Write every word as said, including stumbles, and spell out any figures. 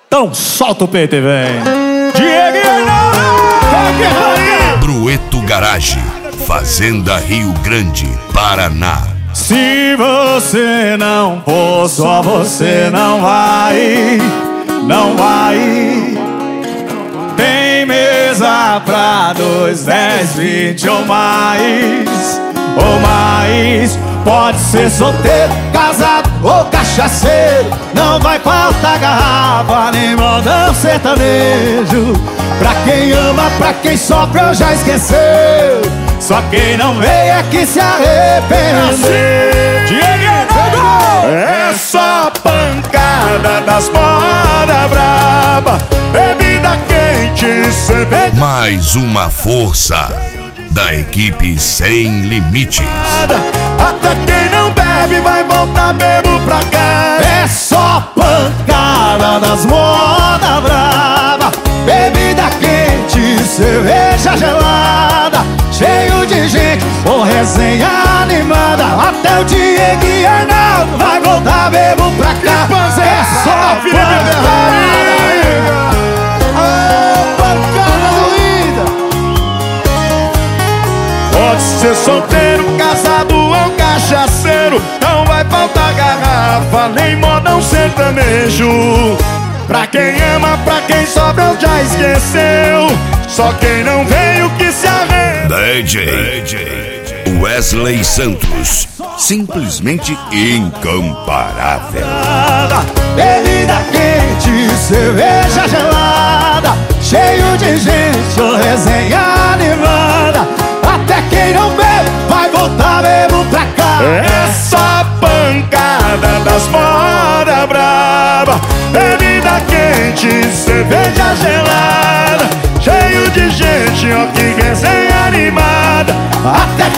Então solta o peito e vem. Dieguinho! Brueto Garage, Fazenda Rio Grande, Paraná. Se você não for, só você não vai, não vai. Tem mesa pra dois, dez, vinte ou mais, ou mais. Pode ser solteiro, casado ou cachaceiro, não vai faltar garrafa nem modão sertanejo. Pra quem ama, pra quem sofre ou já esqueceu, só quem não veio é que se arrependeu. É só pancada das moda braba, bebida quente, cerveja. Mais uma força da equipe Sem Limites. Até quem não bebe vai voltar bebo pra cá. É só pancada das moda brava, bebida quente, cerveja gelada, cheio de gente, com resenha animada. Até o Diego e Arnaldo vai voltar bebo pra cá. É só pancada. Pode ser solteiro, casado ou cachaceiro, não vai faltar garrafa, nem modão sertanejo. Pra quem ama, pra quem sofre ou já esqueceu, só quem não veio que se arrependeu. D J Wesley Santos, simplesmente incomparável. Bebida quente, cerveja gelada, cheio de gente, ou resenha animada. Até quem não bebe vai voltar bebo pra cá. É só pancada das moda braba, bebida quente, cerveja gelada, cheio de gente, ó que resenha animada. Até